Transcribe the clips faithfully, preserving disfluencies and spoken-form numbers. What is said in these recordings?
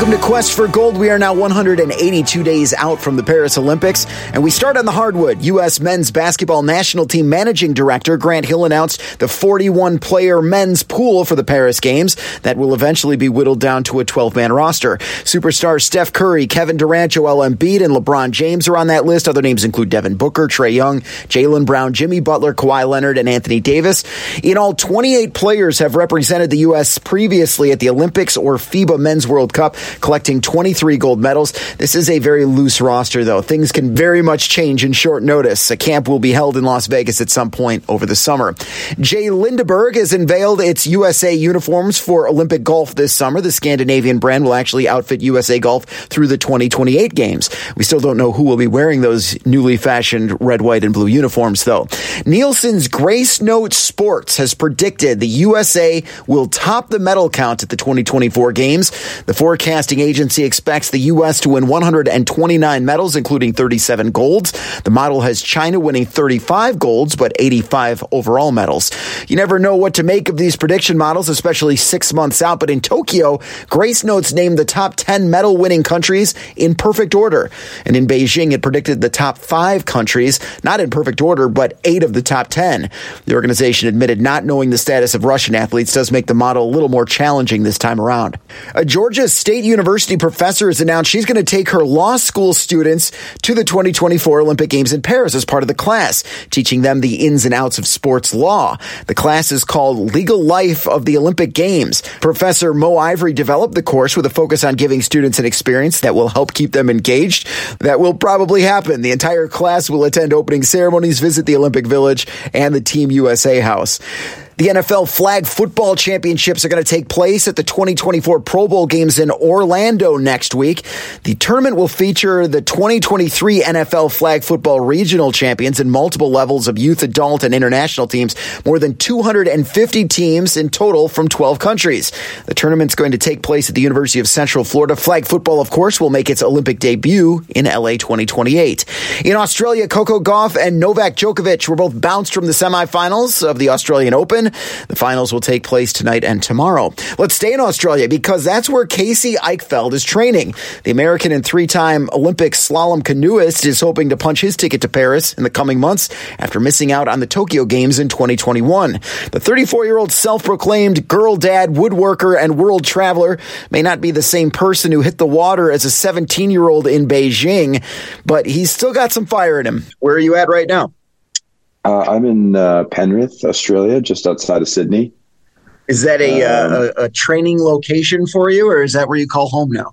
Welcome to Quest for Gold. We are now one hundred eighty-two days out from the Paris Olympics, and we start on the hardwood. U S men's basketball national team managing director Grant Hill announced the forty-one player men's pool for the Paris Games that will eventually be whittled down to a twelve-man roster. Superstars Steph Curry, Kevin Durant, Joel Embiid, and LeBron James are on that list. Other names include Devin Booker, Trae Young, Jaylen Brown, Jimmy Butler, Kawhi Leonard, and Anthony Davis. In all, twenty-eight players have represented the U S previously at the Olympics or FIBA Men's World Cup, collecting twenty-three gold medals. This is a very loose roster, though. Things can very much change in short notice. A camp will be held in Las Vegas at some point over the summer. Jay Lindeberg has unveiled its U S A uniforms for Olympic golf this summer. The Scandinavian brand will actually outfit U S A Golf through the twenty twenty-eight games. We still don't know who will be wearing those newly fashioned red, white, and blue uniforms, though. Nielsen's Grace Note Sports has predicted the U S A will top the medal count at the twenty twenty-four games. The forecasting agency expects the U S to win one hundred twenty-nine medals, including thirty-seven golds. The model has China winning thirty-five golds, but eighty-five overall medals. You never know what to make of these prediction models, especially six months out, but in Tokyo, Grace Notes named the top ten medal-winning countries in perfect order. And in Beijing, it predicted the top five countries, not in perfect order, but eight of the top ten. The organization admitted not knowing the status of Russian athletes does make the model a little more challenging this time around. A Georgia State University professor has announced she's going to take her law school students to the twenty twenty-four Olympic Games in Paris as part of the class, teaching them the ins and outs of sports law. The class is called Legal Life of the Olympic Games. Professor Mo Ivory developed the course with a focus on giving students an experience that will help keep them engaged. That will probably happen. The entire class will attend opening ceremonies, visit the Olympic Village, and the Team U S A house. The N F L Flag Football Championships are going to take place at the twenty twenty-four Pro Bowl games in Orlando next week. The tournament will feature the twenty twenty-three N F L Flag Football Regional Champions and multiple levels of youth, adult, and international teams. More than two hundred fifty teams in total from twelve countries. The tournament's going to take place at the University of Central Florida. Flag football, of course, will make its Olympic debut in L A twenty twenty-eight. In Australia, Coco Gauff and Novak Djokovic were both bounced from the semifinals of the Australian Open. The finals will take place tonight and tomorrow. Let's stay in Australia because that's where Casey Eichfeld is training. The American and three-time Olympic slalom canoeist is hoping to punch his ticket to Paris in the coming months after missing out on the Tokyo Games in twenty twenty-one. The thirty-four-year-old self-proclaimed girl dad, woodworker, and world traveler may not be the same person who hit the water as a seventeen-year-old in Beijing, but he's still got some fire in him. Where are you at right now? Uh, I'm in uh, Penrith, Australia, just outside of Sydney. Is that a, um, uh, a a training location for you, or is that where you call home now?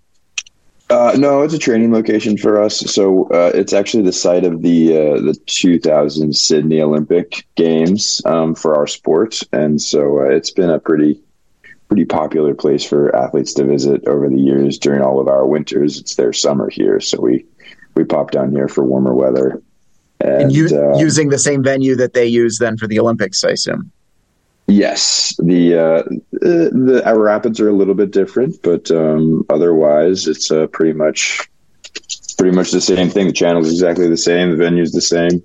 Uh, no, it's a training location for us. So uh, it's actually the site of the uh, the two thousand Sydney Olympic Games um, for our sport, and so uh, it's been a pretty pretty popular place for athletes to visit over the years. During all of our winters, it's their summer here, so we we pop down here for warmer weather. And, and you, uh, using the same venue that they use then for the Olympics, I assume. Yes, the uh, the our rapids are a little bit different, but um, otherwise it's uh, pretty much pretty much the same thing. The channel's exactly the same, the venue's the same,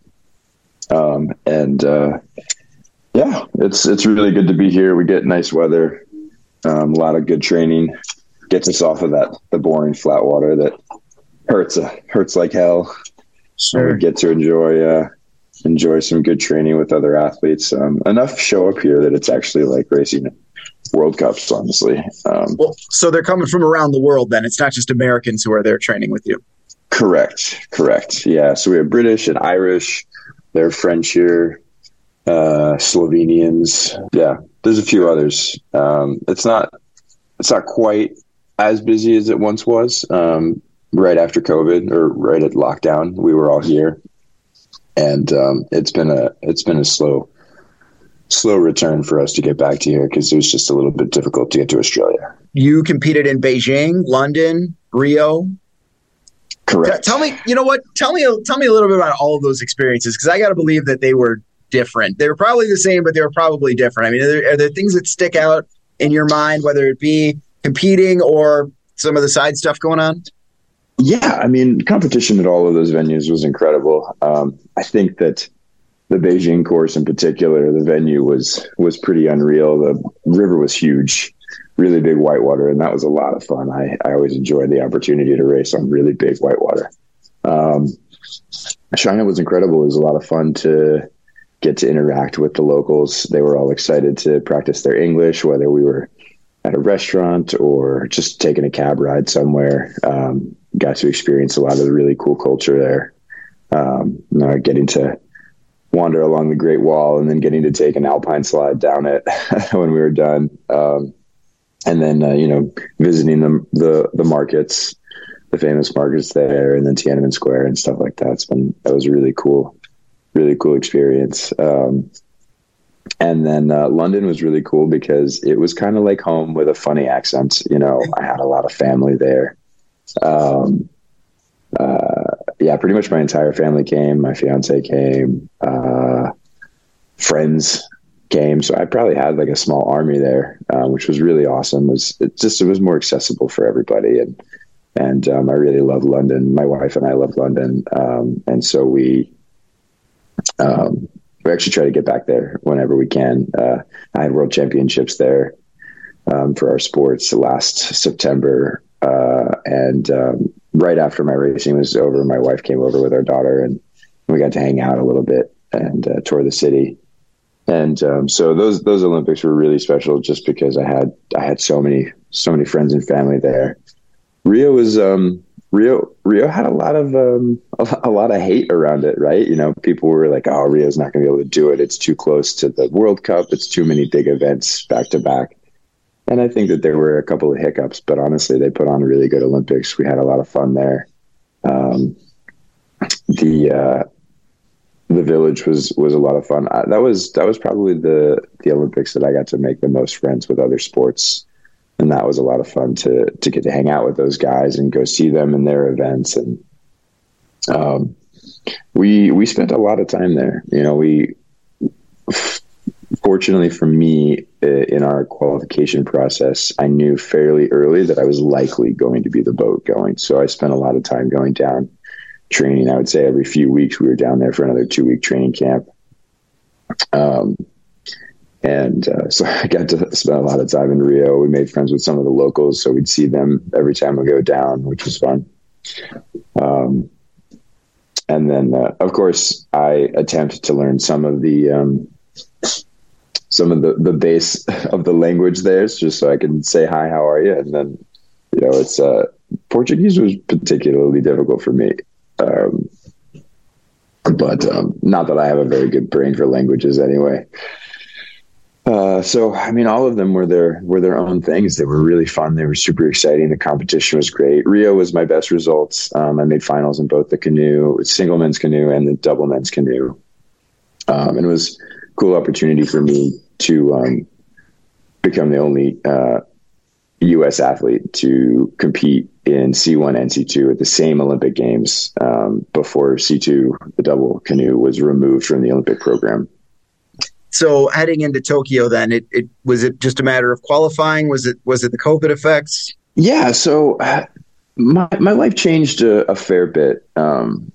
um, and uh, yeah, it's it's really good to be here. We get nice weather, um, a lot of good training, gets us off of that the boring flat water that hurts uh, hurts like hell. Sure. We get to enjoy uh, enjoy some good training with other athletes. Um, enough show up here that it's actually like racing World Cups, honestly. Um, well, so they're coming from around the world then. It's not just Americans who are there training with you. Correct. Correct. Yeah. So we have British and Irish. There are French here, uh, Slovenians. Yeah. There's a few others. Um, it's not, it's not quite as busy as it once was. Um, right after COVID or right at lockdown, we were all here, and um, it's been a it's been a slow slow return for us to get back to here because it was just a little bit difficult to get to Australia. You competed in Beijing, London, Rio. Correct. T- tell me, you know what? Tell me, tell me a little bit about all of those experiences because I got to believe that they were different. They were probably the same, but they were probably different. I mean, are there, are there things that stick out in your mind, whether it be competing or some of the side stuff going on? Yeah, I mean, competition at all of those venues was incredible. Um, I think that the Beijing course in particular, the venue was was pretty unreal. The river was huge. really big whitewater, and that was a lot of fun. I, I always enjoyed the opportunity to race on really big whitewater. Um, China was incredible. It was a lot of fun to get to interact with the locals. They were all excited to practice their English, whether we were at a restaurant or just taking a cab ride somewhere. Um, got to experience a lot of the really cool culture there. Um, you know, getting to wander along the Great Wall and then getting to take an alpine slide down it when we were done. Um, and then, uh, you know, visiting the, the, the markets, the famous markets there, and then Tiananmen Square and stuff like that. It's been, that was a really cool, really cool experience. Um, and then uh, London was really cool because it was kind of like home with a funny accent. You know, I had a lot of family there. Um, uh, yeah, pretty much my entire family came. My fiance came, uh, friends came. So I probably had like a small army there, uh, which was really awesome. It was it just, it was more accessible for everybody. And, and, um, I really love London. My wife and I love London. Um, and so we, um, we actually try to get back there whenever we can. Uh, I had world championships there, um, for our sports last September. Uh, and, um, right after my racing was over, my wife came over with our daughter and we got to hang out a little bit and, uh, tour the city. And, um, so those, those Olympics were really special just because I had, I had so many, so many friends and family there. Rio was, um, Rio, Rio had a lot of, um, a, a lot of hate around it, right? You know, people were like, oh, Rio's not going to be able to do it. It's too close to the World Cup. It's too many big events back to back. And I think that there were a couple of hiccups, but honestly, they put on a really good Olympics. We had a lot of fun there. Um, the, uh, the village was, was a lot of fun. I, that was, that was probably the, the Olympics that I got to make the most friends with other sports. And that was a lot of fun to, to get to hang out with those guys and go see them in their events. And, um, we, we spent a lot of time there. You know, we, fortunately for me, in our qualification process, I knew fairly early that I was likely going to be the boat going. So I spent a lot of time going down training. I would say every few weeks we were down there for another two week training camp. Um, and uh, so I got to spend a lot of time in Rio. We made friends with some of the locals, so we'd see them every time we go down, which was fun. Um, and then, uh, of course, I attempted to learn some of the um, some of the, the base of the language there, just so I can say, hi, how are you? And then, you know, it's, uh, Portuguese was particularly difficult for me. Um, but, um, not that I have a very good brain for languages anyway. Uh, so, I mean, all of them were their, were their own things. They were really fun. They were super exciting. The competition was great. Rio was my best results. Um, I made finals in both the canoe, single men's canoe and the double men's canoe. Um, and it was a cool opportunity for me to um, become the only uh, U S athlete to compete in C one and C two at the same Olympic Games um, before C two, the double canoe, was removed from the Olympic program. So heading into Tokyo, then it, it was it just a matter of qualifying? Was it was it the COVID effects? Yeah. So uh, my my life changed a, a fair bit. Um,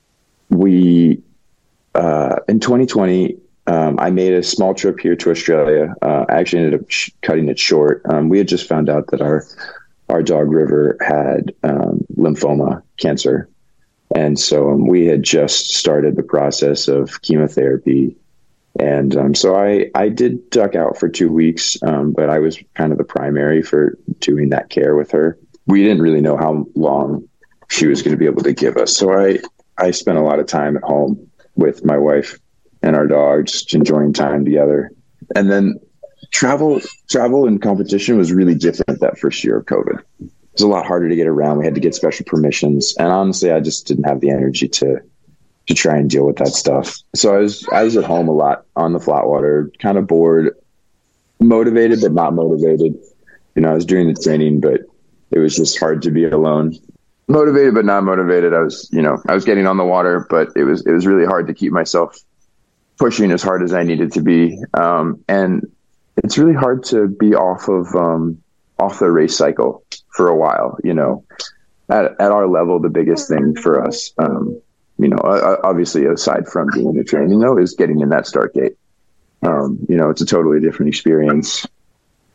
we uh, in twenty twenty. Um, I made a small trip here to Australia. Uh, I actually ended up sh- cutting it short. Um, we had just found out that our our dog River had um, lymphoma cancer, and so um, we had just started the process of chemotherapy. And um, so I I did duck out for two weeks, um, but I was kind of the primary for doing that care with her. We didn't really know how long she was going to be able to give us, so I I spent a lot of time at home with my wife and our dog, just enjoying time together. And then travel, travel and competition was really different that first year of COVID. It was a lot harder to get around. We had to get special permissions. And honestly, I just didn't have the energy to, to try and deal with that stuff. So I was, I was at home a lot on the flatwater, kind of bored, motivated, but not motivated. You know, I was doing the training, but it was just hard to be alone. Motivated, but not motivated. I was, you know, I was getting on the water, but it was, it was really hard to keep myself pushing as hard as I needed to be. Um, and it's really hard to be off of, um, off the race cycle for a while. You know, at, at our level, the biggest thing for us, um, you know, uh, obviously aside from doing the training though, is getting in that start gate. Um, you know, it's a totally different experience.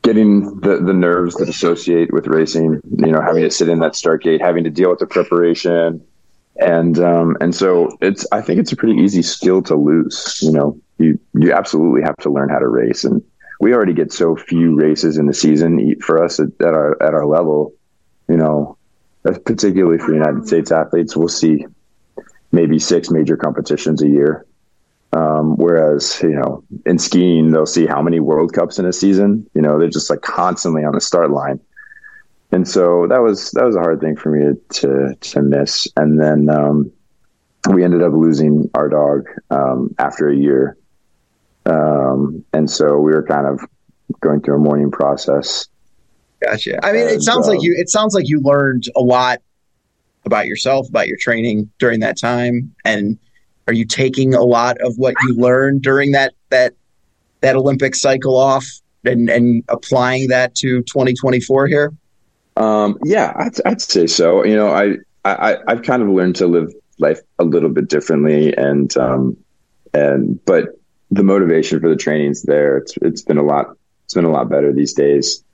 getting the, the nerves that associate with racing, you know, having to sit in that start gate, having to deal with the preparation. And, um, and so it's, I think it's a pretty easy skill to lose. You know, you, you absolutely have to learn how to race. And we already get so few races in the season for us at, at our, at our level, you know, particularly for United States athletes, we'll see maybe six major competitions a year. Um, whereas, you know, in skiing, they'll see how many World Cups in a season. You know, they're just like constantly on the start line. And so that was, that was a hard thing for me to, to, to miss. And then, um, we ended up losing our dog, um, after a year. Um, and so we were kind of going through a mourning process. Gotcha. I mean, and, it sounds um, like you, it sounds like you learned a lot about yourself, about your training during that time. And are you taking a lot of what you learned during that that that Olympic cycle off and, and applying that to twenty twenty-four here? Um, yeah, I'd, I'd say so. You know, I, I I've kind of learned to live life a little bit differently, and um, and but the motivation for the training's there. It's it's been a lot. It's been a lot better these days.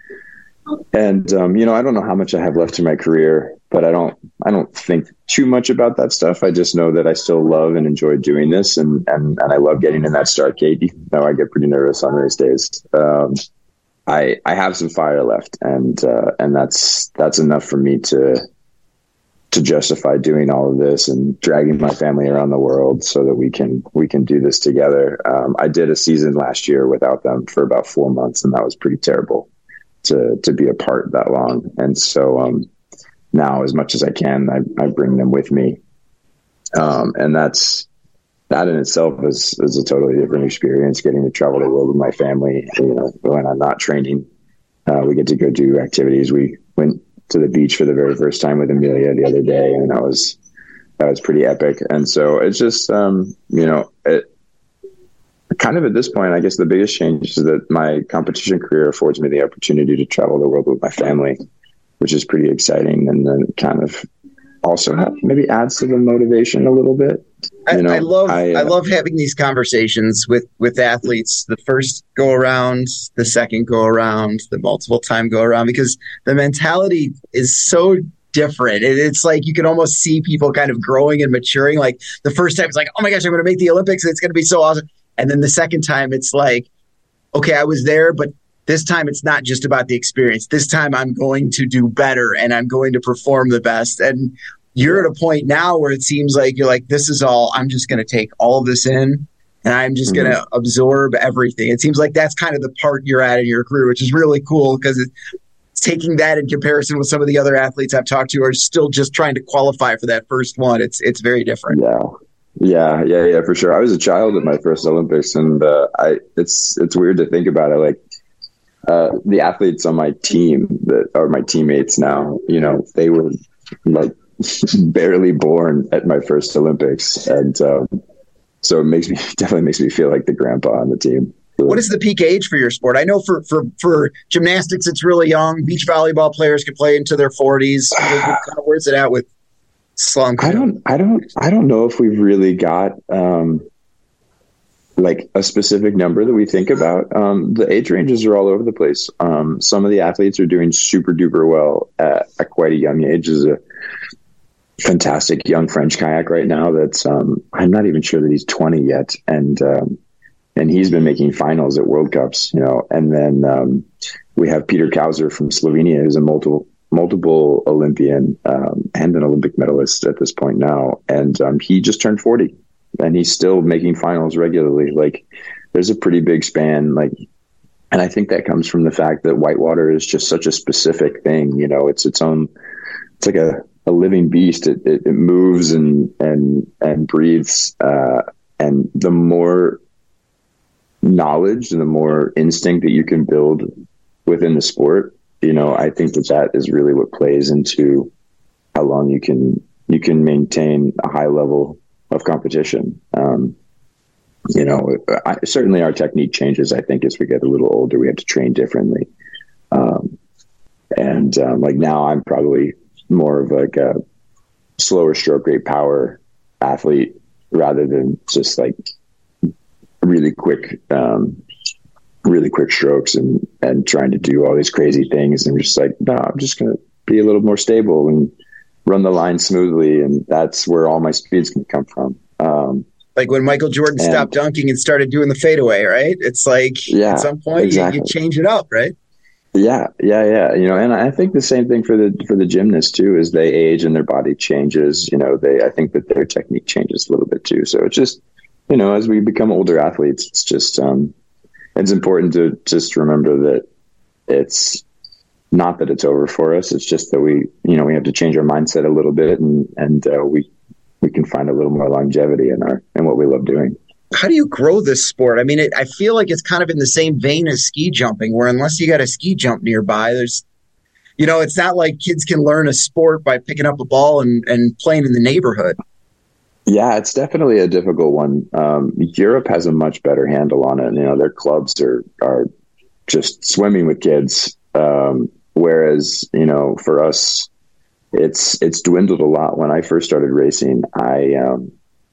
And, um, you know, I don't know how much I have left in my career, but I don't, I don't think too much about that stuff. I just know that I still love and enjoy doing this. And, and, and I love getting in that start gate, even though I get pretty nervous on race days. Um, I, I have some fire left, and, uh, and that's, that's enough for me to, to justify doing all of this and dragging my family around the world so that we can, we can do this together. Um, I did a season last year without them for about four months, and that was pretty terrible to to be apart that long. And so um now, as much as I can, I, I bring them with me, um and that's that in itself is is a totally different experience, getting to travel the world with my family. You know, when I'm not training, uh, we get to go do activities. We went to the beach for the very first time with Amelia the other day, and that was that was pretty epic. And so it's just um you know it kind of at this point, I guess the biggest change is that my competition career affords me the opportunity to travel the world with my family, which is pretty exciting. And then kind of also have, maybe adds to the motivation a little bit. You know, I, I love, I, uh, I love having these conversations with, with athletes, the first go around, the second go around, the multiple time go around, because the mentality is so different. It, it's like you can almost see people kind of growing and maturing. Like the first time it's like, oh my gosh, I'm going to make the Olympics. It's going to be so awesome. And then the second time it's like, okay, I was there, but this time it's not just about the experience. This time I'm going to do better and I'm going to perform the best. And you're at a point now where it seems like you're like, this is all, I'm just going to take all of this in and I'm just mm-hmm. going to absorb everything. It seems like that's kind of the part you're at in your career, which is really cool, because it's taking that in comparison with some of the other athletes I've talked to are still just trying to qualify for that first one. It's, it's very different. Yeah. Yeah, yeah, yeah, for sure. I was a child at my first Olympics, and uh, I it's it's weird to think about it. Like uh, the athletes on my team that are my teammates now, you know, they were like barely born at my first Olympics, and um, so it makes me definitely makes me feel like the grandpa on the team. What is the peak age for your sport? I know for for for gymnastics, it's really young. Beach volleyball players can play into their forties. Where's it at with slunk? I don't, I don't, I don't know if we've really got um, like a specific number that we think about. Um, the age ranges are all over the place. Um, some of the athletes are doing super duper well at, at quite a young age. There's a fantastic young French kayak right now that's um, I'm not even sure that he's twenty yet, and um, and he's been making finals at World Cups. You know, and then um, we have Peter Kauser from Slovenia, who's a multiple. multiple Olympian um, and an Olympic medalist at this point now. And um, he just turned forty and he's still making finals regularly. Like there's a pretty big span. Like, and I think that comes from the fact that whitewater is just such a specific thing. You know, it's its own, it's like a, a living beast. It, it, it moves and, and, and breathes. Uh, and the more knowledge and the more instinct that you can build within the sport, you know, I think that that is really what plays into how long you can you can maintain a high level of competition. Um, you know, I, certainly our technique changes, I think, as we get a little older. We have to train differently. Um, and um, like now I'm probably more of like a slower stroke rate power athlete rather than just like really quick, um, really quick strokes and, and trying to do all these crazy things. And just like, no, I'm just going to be a little more stable and run the line smoothly. And that's where all my speeds can come from. Um, like when Michael Jordan and, stopped dunking and started doing the fadeaway, right? It's like yeah, at some point exactly. you, you change it up, right? Yeah, yeah, yeah. You know, and I think the same thing for the for the gymnasts too. As they age and their body changes, you know, they I think that their technique changes a little bit too. So it's just, you know, as we become older athletes, it's just um, it's important to just remember that it's not that it's over for us. It's just that we, you know, we have to change our mindset a little bit, and and uh, we we can find a little more longevity in our in what we love doing. How do you grow this sport? I mean, it, I feel like it's kind of in the same vein as ski jumping, where unless you got a ski jump nearby, there's, you know, it's not like kids can learn a sport by picking up a ball and, and playing in the neighborhood. Yeah, it's definitely a difficult one. Um, Europe has a much better handle on it. You know, their clubs are, are just swimming with kids. Um, whereas, you know, for us, it's, it's dwindled a lot. When I first started racing, I, um,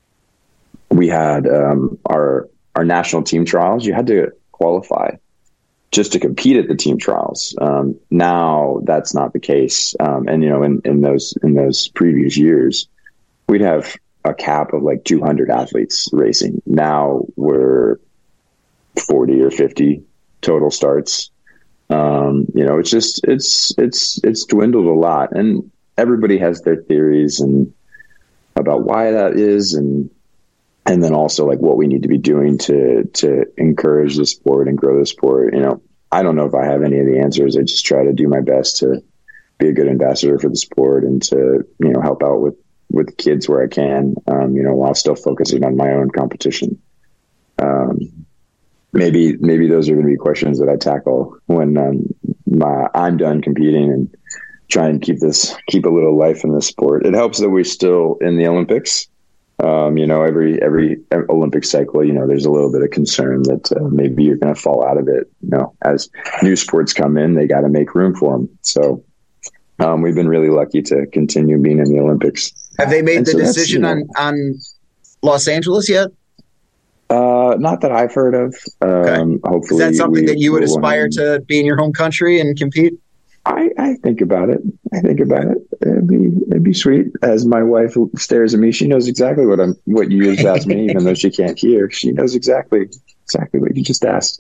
we had um, our our national team trials. You had to qualify just to compete at the team trials. Um, now that's not the case. Um, and you know, in, in those in those previous years, we'd have a cap of like two hundred athletes racing. Now we're forty or fifty total starts. Um, you know, it's just it's it's it's dwindled a lot, and everybody has their theories and about why that is, and. And then also like what we need to be doing to, to encourage the sport and grow the sport. You know, I don't know if I have any of the answers. I just try to do my best to be a good ambassador for the sport and to, you know, help out with, with the kids where I can, um, you know, while still focusing on my own competition. Um, maybe, maybe those are going to be questions that I tackle when um, my, I'm done competing and try and keep this, keep a little life in this sport. It helps that we're still in the Olympics. Um, you know, every, every Olympic cycle, you know, there's a little bit of concern that uh, maybe you're going to fall out of it. You know, as new sports come in, they got to make room for them. So um, we've been really lucky to continue being in the Olympics. Have they made and the so decision you know, on, on Los Angeles yet? Uh, not that I've heard of. Um, okay. Hopefully, is that something we, that you would we'll aspire to be in your home country and compete? I, I think about it. I think about it. It'd be it'd be sweet. As my wife stares at me, she knows exactly what I'm what you just asked me, even though she can't hear. She knows exactly exactly what you just asked.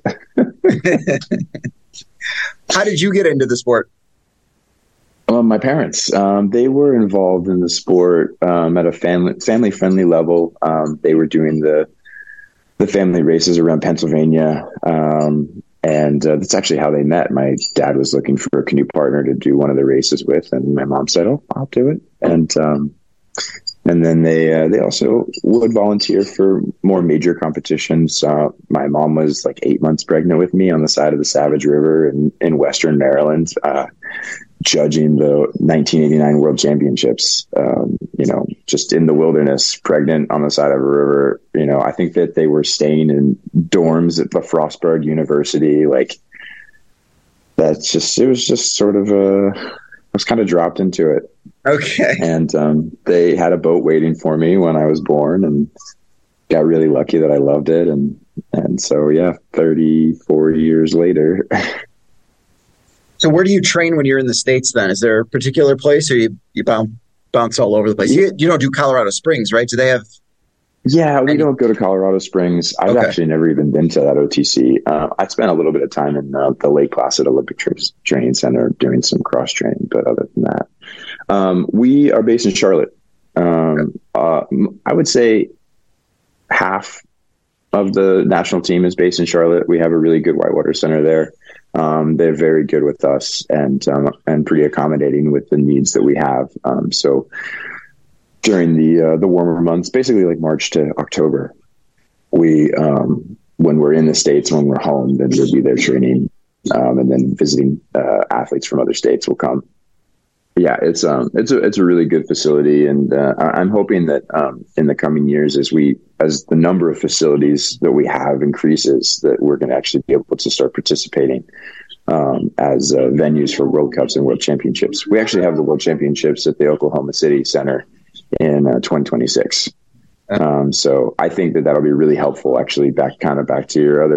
How did you get into the sport? Well, my parents, um, they were involved in the sport um, at a family family friendly level. Um, they were doing the the family races around Pennsylvania. Um, And uh, that's actually how they met. My dad was looking for a canoe partner to do one of the races with, and my mom said, "Oh, I'll do it." And um, and then they uh, they also would volunteer for more major competitions. Uh, my mom was like eight months pregnant with me on the side of the Savage River in, in Western Maryland, uh, judging the nineteen eighty-nine World Championships. Um, you know, just in the wilderness, pregnant on the side of a river. You know, I think that they were staying in dorms at the Frostburg University. Like, that's just, it was just sort of a, I was kind of dropped into it. Okay. And um, they had a boat waiting for me when I was born, and got really lucky that I loved it. And, and so, yeah, thirty-four years later. So where do you train when you're in the States then? Is there a particular place, or you, you bounce, bounce all over the place? You, you don't do Colorado Springs, right? Do they have... Yeah, we don't go to Colorado Springs. I've okay. actually never even been to that O T C. Uh, I spent a little bit of time in uh, the Lake Placid Olympic Training Center doing some cross training, but other than that, um, we are based in Charlotte. Um, uh, I would say half of the national team is based in Charlotte. We have a really good whitewater center there. Um, they're very good with us and um, and pretty accommodating with the needs that we have. Um, so. During the uh, the warmer months, basically like March to October, we um, when we're in the States, when we're home, then we'll be there training, um, and then visiting uh, athletes from other states will come. Yeah, it's um it's a it's a really good facility, and uh, I'm hoping that um, in the coming years, as we as the number of facilities that we have increases, that we're going to actually be able to start participating um, as uh, venues for World Cups and World Championships. We actually have the World Championships at the Oklahoma City Center in uh, twenty twenty-six. Um, so I think that that'll be really helpful, actually, back kind of back to your other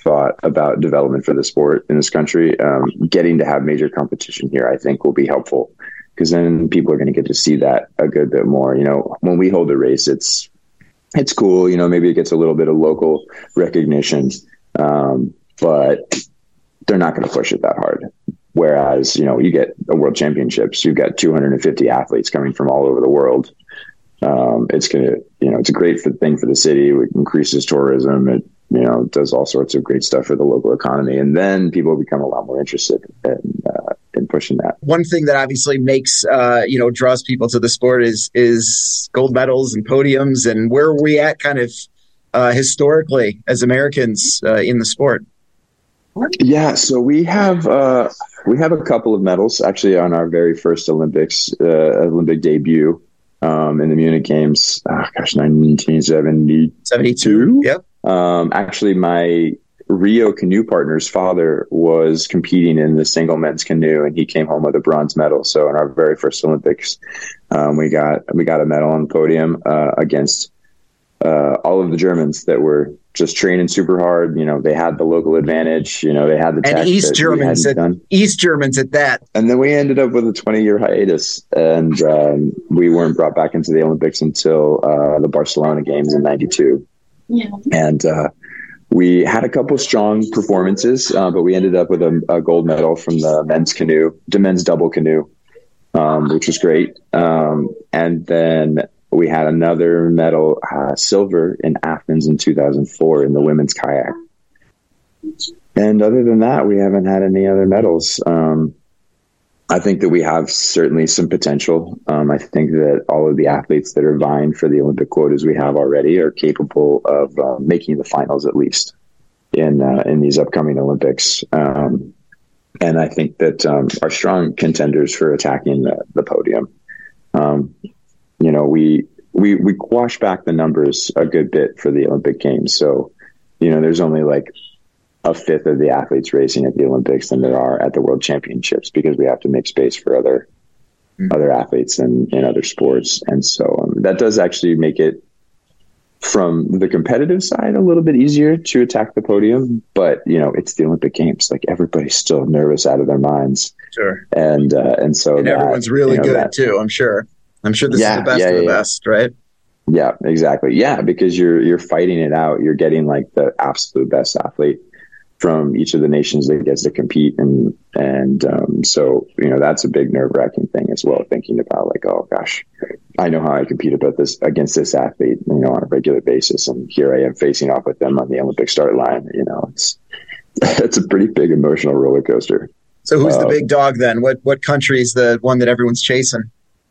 thought about development for the sport in this country, um, getting to have major competition here, I think will be helpful, because then people are going to get to see that a good bit more. You know, when we hold a race, it's, it's cool. You know, maybe it gets a little bit of local recognition, um, but they're not going to push it that hard. Whereas, you know, you get a world championships, you've got two hundred fifty athletes coming from all over the world. Um, it's going to, you know, it's a great thing for the city. It increases tourism. It, you know, does all sorts of great stuff for the local economy. And then people become a lot more interested in, uh, in pushing that. One thing that obviously makes, uh, you know, draws people to the sport is, is gold medals and podiums. And where are we at kind of uh, historically as Americans uh, in the sport? Yeah, so we have uh, we have a couple of medals actually on our very first Olympics, uh, Olympic debut um, in the Munich Games. Oh, gosh, nineteen seventy-two. seventy-two. Yep. Um, actually, my Rio canoe partner's father was competing in the single men's canoe, and he came home with a bronze medal. So in our very first Olympics, um, we got we got a medal on the podium uh, against uh, all of the Germans that were just training super hard. You know, they had the local advantage. You know, they had the and East Germans at done. East Germans at that. And then we ended up with a twenty-year hiatus, and um, we weren't brought back into the Olympics until uh, the Barcelona Games in ninety-two. Yeah. And uh, we had a couple strong performances, uh, but we ended up with a, a gold medal from the men's canoe, the men's double canoe, um, which was great. Um, and then we had another medal, uh, silver in Athens in two thousand four in the women's kayak. And other than that, we haven't had any other medals. Um, I think that we have certainly some potential. Um, I think that all of the athletes that are vying for the Olympic quotas we have already are capable of uh, making the finals, at least in uh, in these upcoming Olympics. Um, and I think that um, are strong contenders for attacking the, the podium. Um, you know, we, we, we wash back the numbers a good bit for the Olympic Games. So, you know, there's only like a fifth of the athletes racing at the Olympics than there are at the World Championships, because we have to make space for other, mm-hmm. other athletes in, in other sports. And so um, that does actually make it, from the competitive side, a little bit easier to attack the podium. But, you know, it's the Olympic Games. Like, everybody's still nervous out of their minds. Sure. And, uh, and so and that, everyone's really you know, good that, too, I'm sure. I'm sure this yeah, is the best yeah, of the yeah. best, right? Yeah, exactly. Yeah, because you're you're fighting it out. You're getting like the absolute best athlete from each of the nations that gets to compete, and and um, so you know that's a big nerve wracking thing as well. Thinking about like, oh gosh, I know how I compete about this against this athlete, you know, on a regular basis, and here I am facing off with them on the Olympic start line. You know, it's it's a pretty big emotional roller coaster. So who's um, the big dog then? What what country is the one that everyone's chasing?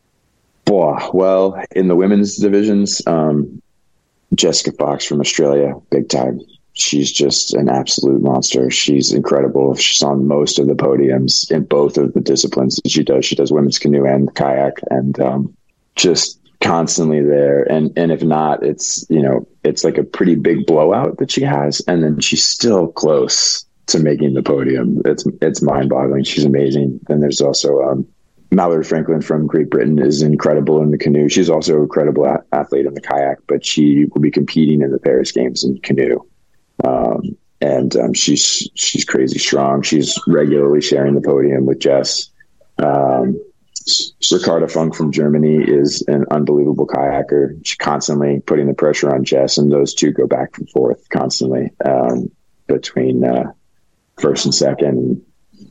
Well, in the women's divisions, um, Jessica Fox from Australia, big time. She's just an absolute monster. She's incredible. She's on most of the podiums in both of the disciplines that she does. She does women's canoe and kayak, and um, just constantly there. And and if not, it's, you know, it's like a pretty big blowout that she has, and then she's still close to making the podium. It's it's mind boggling. She's amazing. Then there's also um, Mallory Franklin from Great Britain is incredible in the canoe. She's also an incredible a- athlete in the kayak, but she will be competing in the Paris Games in canoe. Um, and um, she's she's crazy strong. She's regularly sharing the podium with Jess. Um, Ricarda Funk from Germany is an unbelievable kayaker. She's constantly putting the pressure on Jess, and those two go back and forth constantly um, between uh, first and second.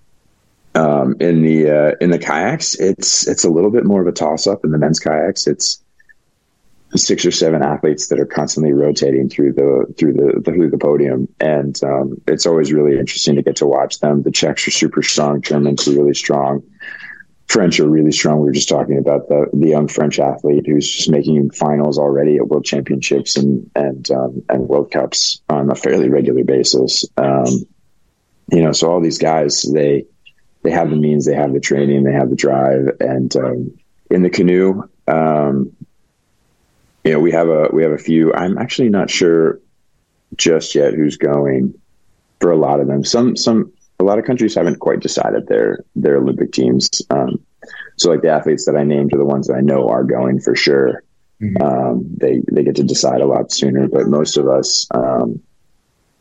Um, in the uh, in the kayaks, it's it's a little bit more of a toss up. In the men's kayaks, it's six or seven athletes that are constantly rotating through the through the, the through the podium, and um, it's always really interesting to get to watch them. The Czechs are super strong, Germans are really strong, French are really strong. We were just talking about the the young French athlete who's just making finals already at World Championships and and um, and World Cups on a fairly regular basis. Um, you know, so all these guys, they. They have the means, they have the training, they have the drive. And um, in the canoe, um, you know, we have a we have a few. I'm actually not sure just yet who's going for a lot of them. Some some a lot of countries haven't quite decided their their Olympic teams. Um, so like the athletes that I named are the ones that I know are going for sure. Mm-hmm. Um, they they get to decide a lot sooner, but most of us. Um,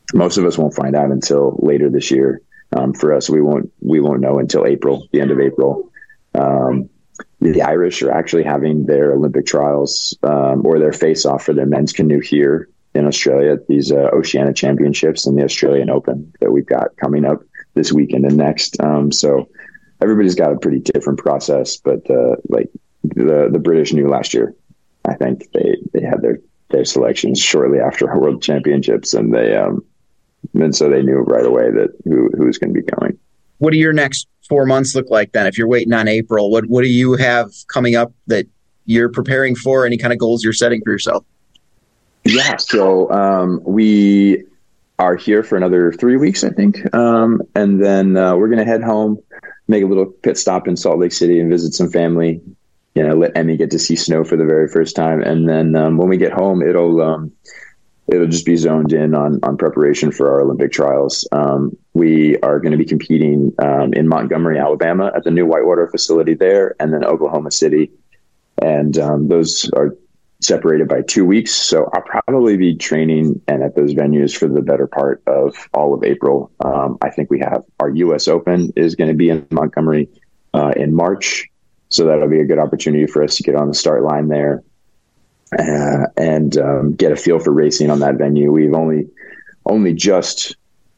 most of us won't find out until later this year. Um, for us, we won't we won't know until April, the end of April. Um, the Irish are actually having their Olympic trials um, or their face-off for their men's canoe here in Australia at these uh, Oceania Championships and the Australian Open that we've got coming up this weekend and next. Um, so everybody's got a pretty different process, but uh, like the the British knew last year. I think they, they had their, their selections shortly after our World Championships, and they um, and so they knew right away that who who was going to be going. What do your next four months look like then? If you're waiting on April, what what do you have coming up that you're preparing for? Any kind of goals you're setting for yourself? Yeah, so um, we are here for another three weeks, I think, um, and then uh, we're going to head home, make a little pit stop in Salt Lake City, and visit some family. You know, let Emmy get to see snow for the very first time, and then um, when we get home, it'll um, it'll just be zoned in on on preparation for our Olympic trials. Um, we are going to be competing um, in Montgomery, Alabama, at the new Whitewater facility there, and then Oklahoma City, and um, those are separated by two weeks. So I'll probably be training and at those venues for the better part of all of April. Um, I think we have our U S Open is going to be in Montgomery uh, in March. So that'll be a good opportunity for us to get on the start line there uh, and um, get a feel for racing on that venue. We've only, only just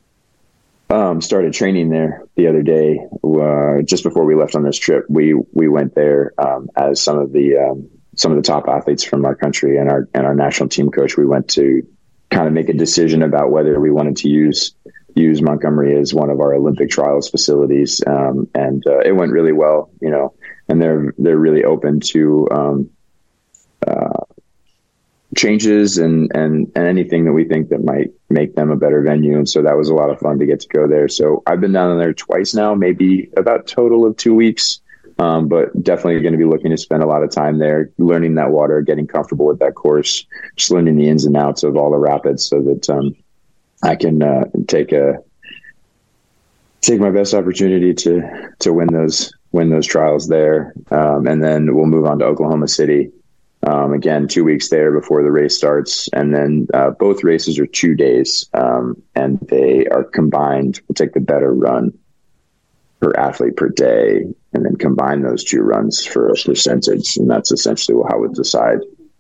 um, started training there the other day. Uh, just before we left on this trip, we, we went there um, as some of the, um, some of the top athletes from our country and our and our national team coach. We went to kind of make a decision about whether we wanted to use use Montgomery as one of our Olympic trials facilities, um, and uh, it went really well. You know, and they're they're really open to um, uh, changes and, and and anything that we think that might make them a better venue. And so that was a lot of fun to get to go there. So I've been down there twice now, maybe about total of two weeks. Um, but definitely going to be looking to spend a lot of time there, learning that water, getting comfortable with that course, just learning the ins and outs of all the rapids so that um, I can uh, take a take my best opportunity to to win those win those trials there. Um, and then we'll move on to Oklahoma City. Um, again, two weeks there before the race starts. And then uh, both races are two days um, and they are combined. We'll take the better run per athlete per day, and then combine those two runs for a percentage. And that's essentially how we decide,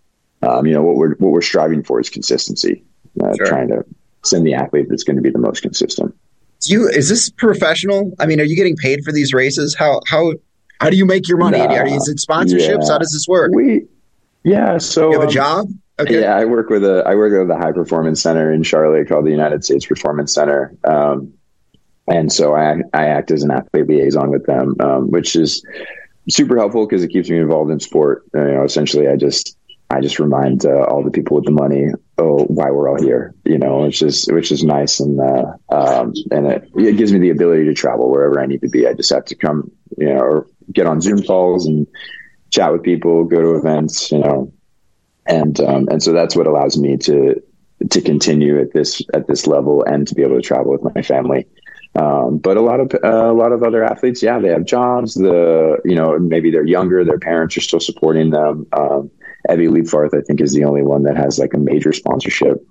um, you know, what we're, what we're striving for is consistency, uh, sure. Trying to send the athlete that's going to be the most consistent. Do you, is this professional? I mean, are you getting paid for these races? How, how, how do you make your money? Nah, is it sponsorships? Yeah. How does this work? We, yeah. So you have a um, job? Okay. Yeah, I work with a, I work with a high performance center in Charlotte called the United States Performance Center. Um, And so I, I act as an athlete liaison with them, um, which is super helpful because it keeps me involved in sport. Uh, you know, essentially, I just I just remind uh, all the people with the money, oh, why we're all here. You know, which is which is nice, and uh, um, and it, it gives me the ability to travel wherever I need to be. I just have to come, you know, or get on Zoom calls and chat with people, go to events, you know, and um, and so that's what allows me to to continue at this at this level and to be able to travel with my family. Um, but a lot of, uh, a lot of other athletes, yeah, they have jobs, the, you know, maybe they're younger, their parents are still supporting them. Um, Evie Liebfarth, I think, is the only one that has like a major sponsorship,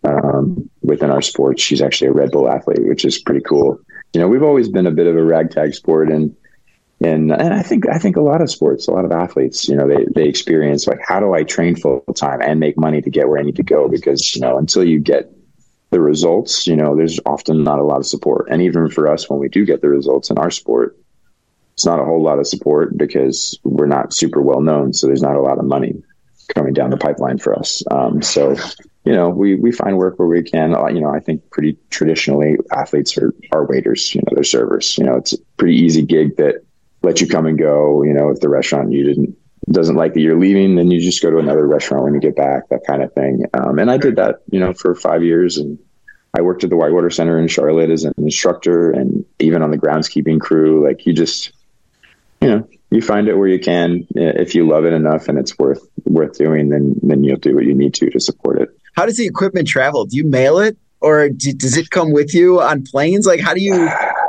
um, within our sport. She's actually a Red Bull athlete, which is pretty cool. You know, we've always been a bit of a ragtag sport, and, and, and I think, I think a lot of sports, a lot of athletes, you know, they, they experience like, how do I train full time and make money to get where I need to go? Because, you know, until you get the results, you know, there's often not a lot of support. And even for us, when we do get the results in our sport, it's not a whole lot of support because we're not super well known. So there's not a lot of money coming down the pipeline for us. Um, so, you know, we, we find work where we can. Uh, you know, I think pretty traditionally athletes are, are waiters, you know, they're servers. You know, it's a pretty easy gig that lets you come and go. You know, if the restaurant you didn't doesn't like that you're leaving, then you just go to another restaurant when you get back, that kind of thing. Um, and I did that, you know, for five years. And I worked at the Whitewater Center in Charlotte as an instructor and even on the groundskeeping crew. Like you just, you know, you find it where you can. If you love it enough and it's worth, worth doing, then, then you'll do what you need to, to support it. How does the equipment travel? Do you mail it or do, does it come with you on planes? Like, how do you...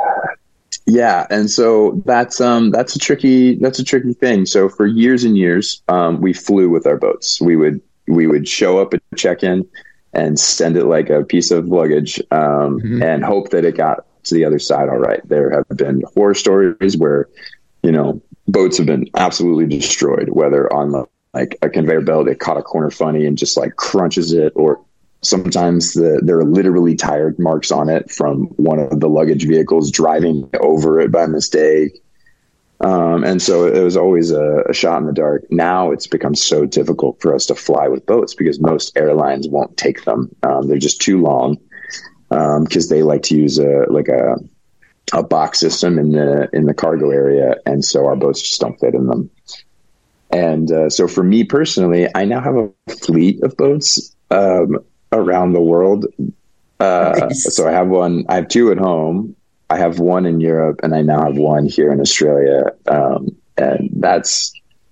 Yeah. And so that's, um, that's a tricky, that's a tricky thing. So for years and years, um, we flew with our boats. We would, we would show up at check-in and send it like a piece of luggage, um, mm-hmm. and hope that it got to the other side all right. There have been horror stories where, you know, boats have been absolutely destroyed, whether on the, like a conveyor belt, it caught a corner funny and just like crunches it, or sometimes the, there are literally tire marks on it from one of the luggage vehicles driving over it by mistake. Um, and so it was always a, a shot in the dark. Now it's become so difficult for us to fly with boats because most airlines won't take them. Um, they're just too long, um, because they like to use a like a a box system in the in the cargo area, and so our boats just don't fit in them. And uh, so for me personally, I now have a fleet of boats um, around the world. Uh, nice. So I have one. I have two at home. I have one in Europe, and I now have one here in Australia. Um, and that's,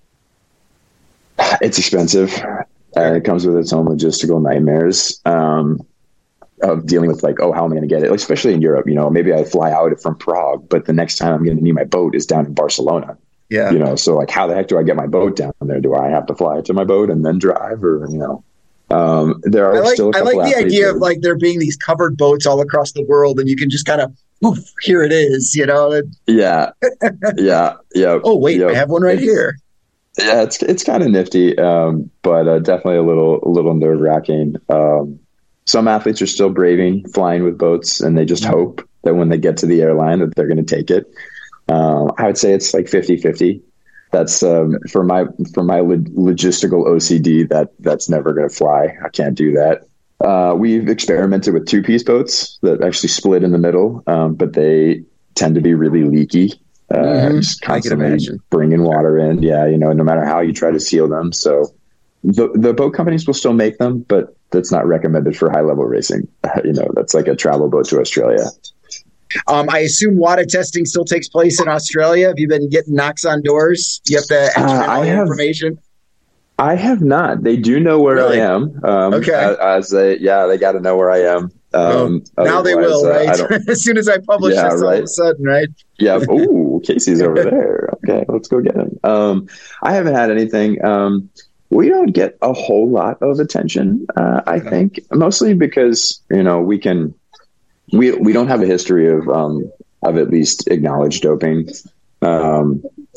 it's expensive. Uh, it comes with its own logistical nightmares, um, of dealing with like, oh, how am I going to get it? Like, especially in Europe, you know, maybe I fly out from Prague, but the next time I'm going to need my boat is down in Barcelona. Yeah. You know, so like, how the heck do I get my boat down there? Do I have to fly to my boat and then drive, or, you know? Um, there are I like, still a I couple like the idea that, of like there being these covered boats all across the world, and you can just kind of, oof, here it is, you know? Yeah. Yeah. Yeah. Oh, wait, yep. I have one right it's, here. Yeah. It's, it's kind of nifty. Um, but, uh, definitely a little, a little nerve wracking. Um, some athletes are still braving flying with boats, and they just mm-hmm. hope that when they get to the airline that they're going to take it. Um, I would say it's like fifty fifty. That's, um, for my, for my log- logistical O C D, that that's never going to fly. I can't do that. Uh, we've experimented with two piece boats that actually split in the middle. Um, but they tend to be really leaky. Uh, mm-hmm. just constantly bringing water in. Yeah. You know, no matter how you try to seal them. So the, the boat companies will still make them, but that's not recommended for high level racing. Uh, you know, that's like a travel boat to Australia. Um, I assume water testing still takes place in Australia. Have you been getting knocks on doors? You have to enter uh, all your information. I have not. They do know where really? I am. Um, okay. As, as they, yeah, they got to know where I am. Um, oh, now they will, right? Uh, as soon as I publish yeah, this, right. all of a sudden, right? Yeah. Ooh, Casey's over there. Okay, let's go get him. Um, I haven't had anything. Um, we don't get a whole lot of attention. Uh, I okay. think mostly because you know we can. We we don't have a history of um, of at least acknowledged doping, um,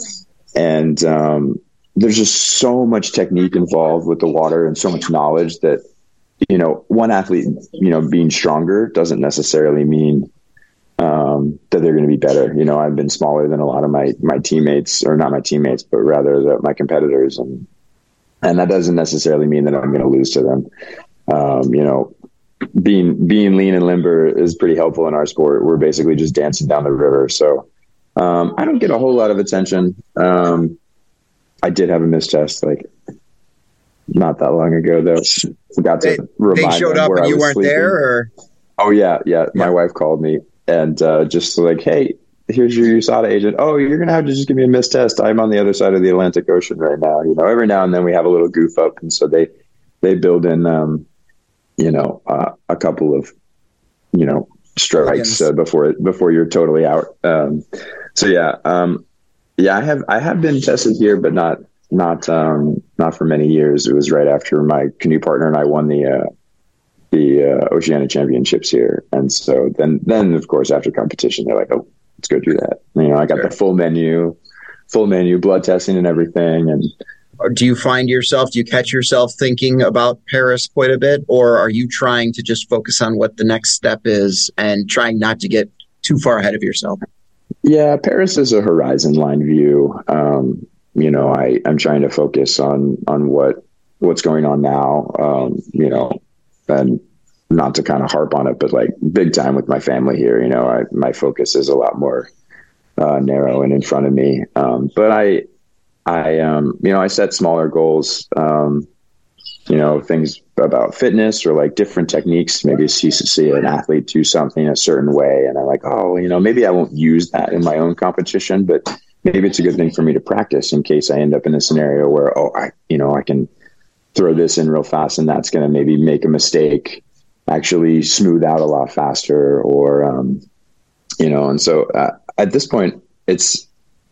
and um, there's just so much technique involved with the water and so much knowledge that you know one athlete you know being stronger doesn't necessarily mean um, that they're going to be better. You know, I've been smaller than a lot of my my teammates, or not my teammates, but rather the, my competitors, and and that doesn't necessarily mean that I'm going to lose to them. Um, you know. Being being lean and limber is pretty helpful in our sport. We're basically just dancing down the river. So um, I don't get a whole lot of attention. Um, I did have a mistest like not that long ago, though. Forgot to they, remind they showed them up where and I you was weren't sleeping. there, or oh yeah, yeah. yeah. My wife called me and uh, just like, hey, here's your U S A D A agent. Oh, you're gonna have to just give me a mistest. I'm on the other side of the Atlantic Ocean right now. You know, every now and then we have a little goof up, and so they they build in. Um, you know, uh, a couple of, you know, strikes uh, before before you're totally out. Um, so yeah, um, yeah, I have I have been tested here, but not not um, not for many years. It was right after my canoe partner and I won the uh, the uh, Oceania Championships here, and so then then of course after competition they're like, oh, let's go do that. You know, I got sure. the full menu, full menu, blood testing and everything, and. Do you find yourself, do you catch yourself thinking about Paris quite a bit, or are you trying to just focus on what the next step is and trying not to get too far ahead of yourself? Yeah, Paris is a horizon line view. Um, you know, I, I'm trying to focus on, on what, what's going on now, um, you know, and not to kind of harp on it, but like big time with my family here, you know, I, my focus is a lot more uh, narrow and in front of me. Um, but I, I, um, you know, I set smaller goals, um, you know, things about fitness or like different techniques. Maybe see, see an athlete do something a certain way. And I'm like, oh, you know, maybe I won't use that in my own competition, but maybe it's a good thing for me to practice in case I end up in a scenario where, oh, I, you know, I can throw this in real fast and that's going to maybe make a mistake, actually smooth out a lot faster or, um, you know, and so uh, at this point it's,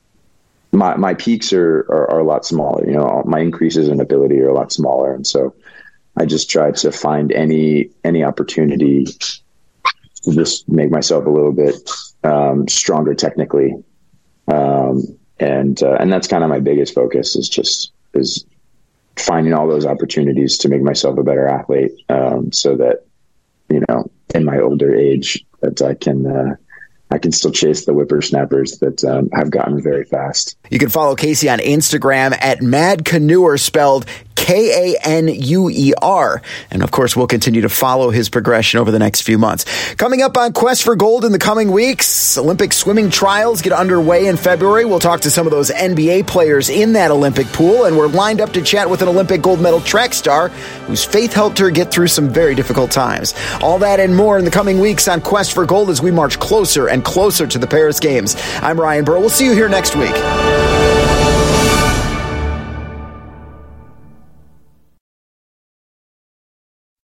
My my peaks are, are are a lot smaller, you know. My increases in ability are a lot smaller, and so I just try to find any any opportunity to just make myself a little bit um, stronger technically, um, and uh, and that's kind of my biggest focus is just is finding all those opportunities to make myself a better athlete, um, so that you know in my older age that I can. Uh, I can still chase the whippersnappers that um, have gotten very fast. You can follow Casey on Instagram at Mad Kanuer, spelled K A N U E R. And of course, we'll continue to follow his progression over the next few months. Coming up on Quest for Gold in the coming weeks, Olympic swimming trials get underway in February. We'll talk to some of those N B A players in that Olympic pool, and we're lined up to chat with an Olympic gold medal track star whose faith helped her get through some very difficult times. All that and more in the coming weeks on Quest for Gold as we march closer and closer to the Paris Games. I'm Ryan Burr. We'll see you here next week.